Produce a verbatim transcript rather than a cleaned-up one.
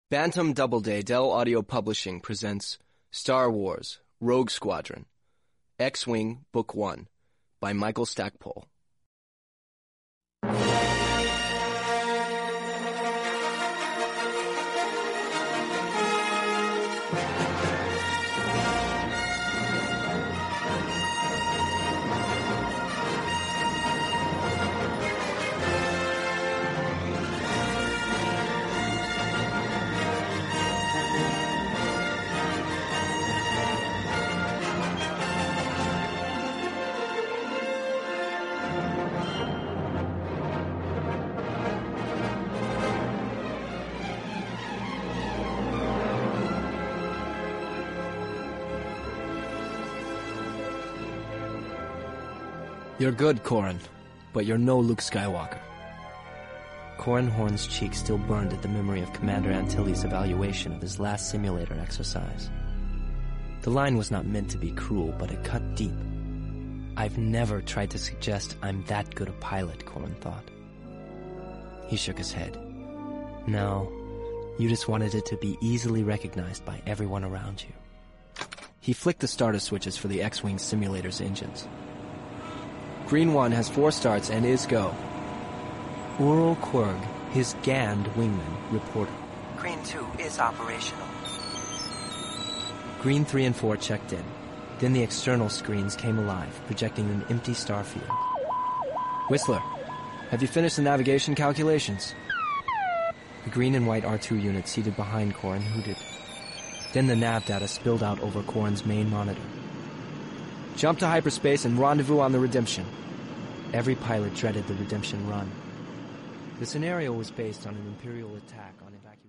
Bantam Doubleday Dell Audio Publishing presents Star Wars Rogue Squadron, X-Wing Book one by Michael Stackpole. You're good, Corran, but you're no Luke Skywalker. Corran Horn's cheek still burned at the memory of Commander Antilles' evaluation of his last simulator exercise. The line was not meant to be cruel, but it cut deep. I've never tried to suggest I'm that good a pilot, Corran thought. He shook his head. No, you just wanted it to be easily recognized by everyone around you. He flicked the starter switches for the X-Wing simulator's engines. Green one has four starts and is go. Ural Quirg, his Gand wingman, reported. Green two is operational. Green three and four checked in. Then the external screens came alive, projecting an empty starfield. Whistler, have you finished the navigation calculations? The green and white R two unit seated behind Corran hooted. Then the nav data spilled out over Corran's main monitor. Jump to hyperspace and rendezvous on the Redemption. Every pilot dreaded the Redemption run. The scenario was based on an Imperial attack on evacuation.